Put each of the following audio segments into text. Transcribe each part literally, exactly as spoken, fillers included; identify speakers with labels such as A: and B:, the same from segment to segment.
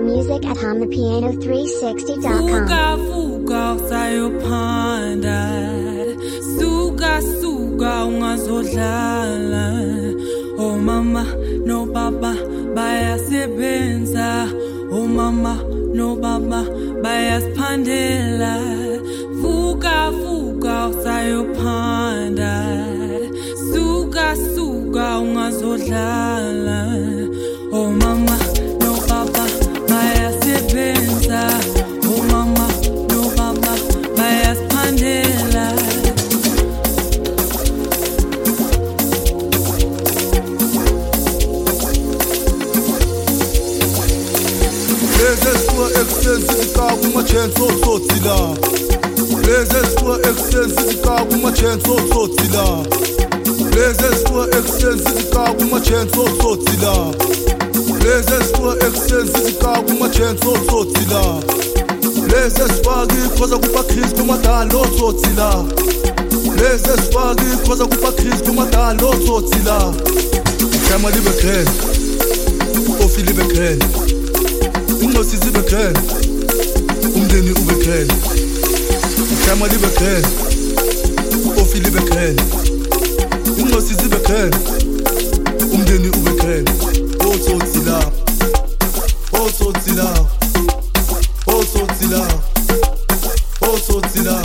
A: music at hum the piano three sixty dot com.
B: Fuka fuka sayopanda, suka suka ungazodlala. Oh mama no baba bayasebenza, oh mama no baba bayasiphandela. Fuka fuka sayopanda, suka suka ungazodlala. Oh mama no baba bayasebenza, oh mama no baba bayasiphandela.
C: Lezes tua extensive cargo uma chance ou sotila. Lezes tua extensive cargo uma chance ou sotila. Lezes tua extensive cargo uma chance ou sotila. Lezes tua extensive cargo uma chance ou sotila. Lezes fagi coisa kupa Chris kuma dalo sotila. Lezes fagi coisa kupa Chris kuma dalo sotila. Kama libe kren, ofi libe kren. Unosisi bekren, umdeni ubekren. Kama libe kren, ofi libe kren. Unosisi bekren, umdeni ubekren. Ototsila, ototsila, ototsila, ototsila.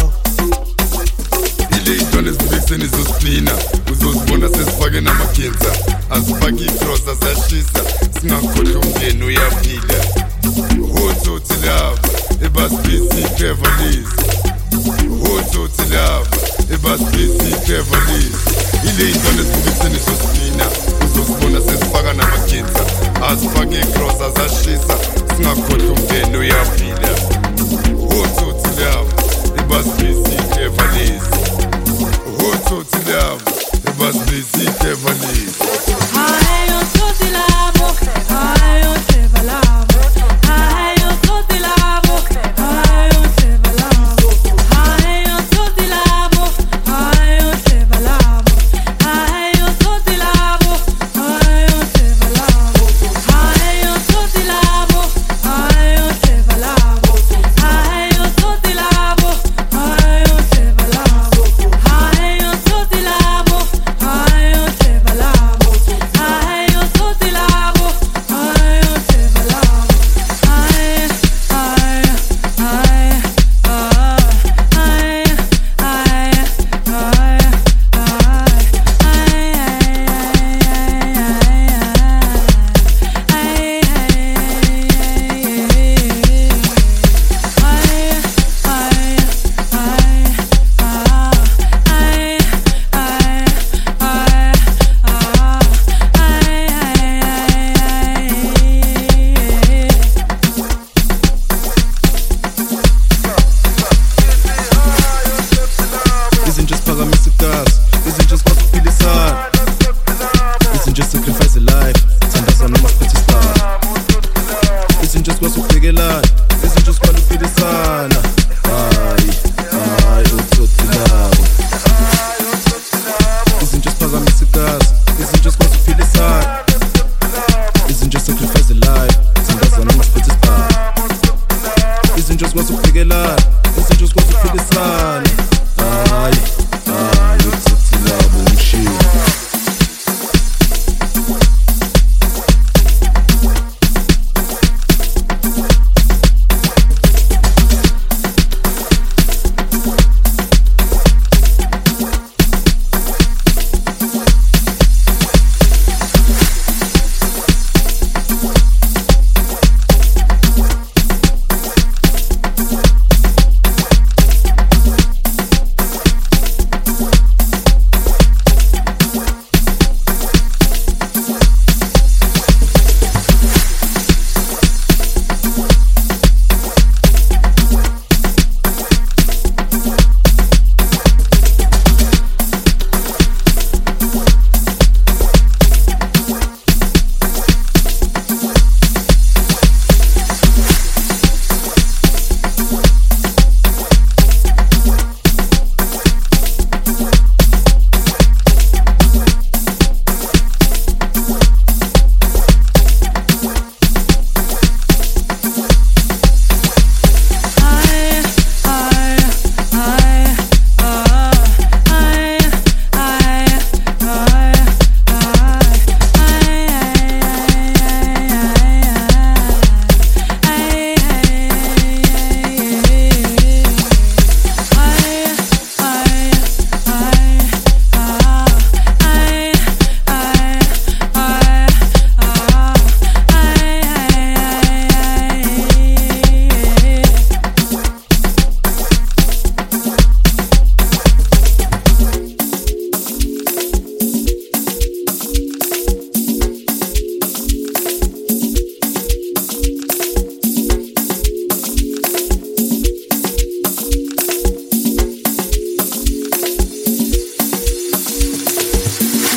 C: Ile idole zibekiseni zosplina, uzozibona sesifake namakenza. Azifake i-cross azashisa, singakhohlwa umndeni uyaphila. Ototsila, ebasibisi i-Beverly's. Ototsila, ebasibisi i-Beverly's. Ile idole zibekiseni zosplina, uzozibona sesifaka namakenza. Azifake i-cross azashisa, singakhohlwa umndeni uyaphila. Ototsila, ebasibisi i-Beverly's. Ototsila, ebasibisi i-Beverly's.
B: I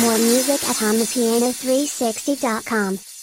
A: More music at on the piano three sixty dot com.